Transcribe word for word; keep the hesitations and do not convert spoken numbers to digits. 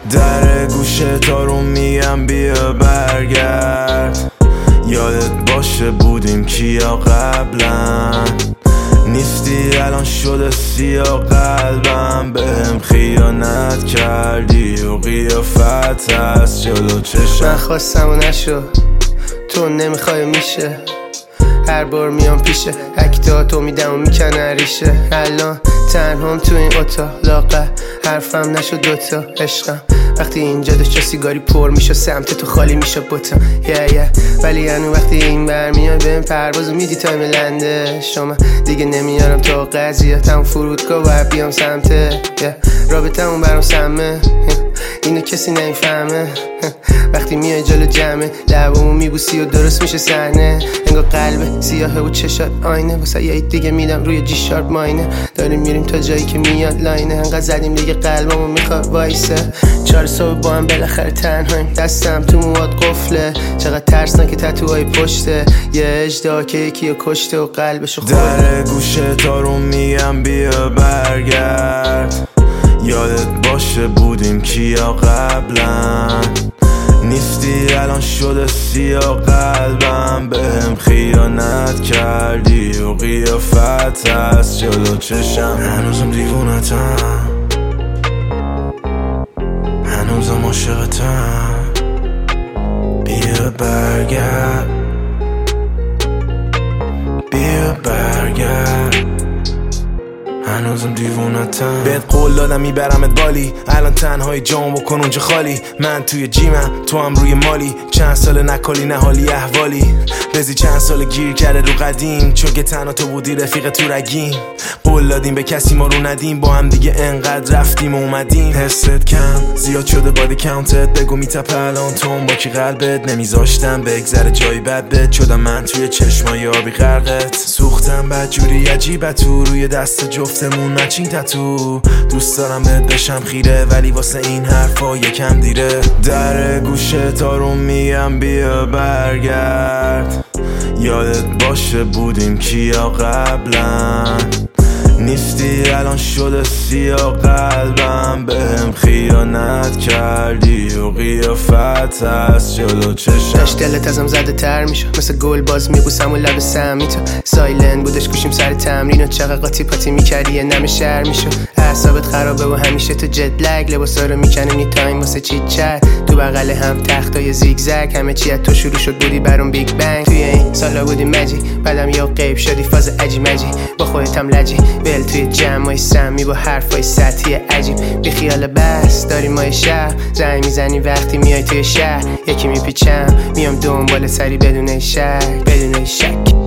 در گوشه تا رو میگم بیا برگرد، یادت باشه بودیم کیا قبلا، نیستی الان شده سیاه قلبم، بهم خیانت کردی و قیافت هست جلو چشم. من خواستم و نشد، تو نمیخوای میشه، هر بار میام پیشه اکتا تو میدم و میکنه ریشه. الان تنهام تو این اتاق لاغر حرفم نشد دوتا عشقم، وقتی اینجا داشت سیگاری پر میشه سمت تو خالی میشه بوتا yeah, yeah. ولی هنو وقتی این برمیای بهم پروازو میدی تایم لنده شما دیگه نمیارم تا قضیه فرودگاه و بیام سمته yeah. رابطمون برام سمه yeah. اینو کسی نمیفهمه وقتی میای جلو جمعه لبامو میبوسی و درست میشه صحنه، انگار قلب سیاهه و چشات آینه، واسه یه دیگه میدم روی جی شارپ ماینه، داریم میریم تا جایی که میاد لاینه، انقدر زدیم دیگه قلبمو میخواد وایسه، چهار صبح با هم بالاخره تنهاییم، دستم تو مواد قفله، چقدر ترسناکه تتوهای پشته، یه اجدا که یکیو کشته و قلبشو خورده. در گوشه تا رو میگم بیا برگرد، یادت باشه بودیم کیا قبلا، نیستی الان شده سیاه قلبم، بهم خیانت کردی و قیافت هست جلو چشم. هنوزم دیوونتم، هنوزم عاشقتم، بیا برگرد، بیا برگرد، هنوزم دیوونتم. بهت قول دادم میبرمت بالی، الان تنهای جام بکن اونجا خالی، من توی جیمم تو هم روی مالی، چند سال نکالی نه حالی احوالی، بزی چند سال گیر کرده رو قدیم، چون که تنها تو بودی رفیق تو رگیم، قول دادیم به کسی ما رو ندیم، با هم دیگه انقدر رفتیم و اومدیم، حست کم زیاد شده بادی کاونتت، بگو میتپه الان تو با کی قلبت، نمیذاشتم بگذره جایی بد بد شدم من توی چشمای آبی غرقت، سوختم بدجوری عجیبه تو روی دست جفتمون مچین تتو، دوست دارم بهت بشم خیره ولی واسه این حرفا یکم دیره، در گوشه تا رو میگم بیا برگرد، یادت باشه بودیم کیا قبلا، نیستی الان شده سیاه قلبم، بهم خیانت کردی و قیافت هست جلو چشم. داشت دلت ازم زده تر میشه مثل گل باز میبوسم و لب سمی تو سایلند بودش گوشیم سر تمرین و چقدر قاطی پاتی میکردی یه نم شهر میشه، اعصابت خرابه و همیشه تو جت لگ، لباسا رو میکنه نی تایم واسه چیت چت، تو بغل هم تختای زیگزگ، همه چی از تو شروع شد بودی برام بیگ بنگ، توی این سالا بودی مجی بعدم یا غیب شدی فاز عجی مجی، با خودتم لجی بل توی جمعای سمی با حرفای سطحی عجیب، بی خیال بس داریم ما شهر، زنگ میزنی وقتی میای توی شهر، یکی میپیچم میام دنبال سری بدون شک بدون شک.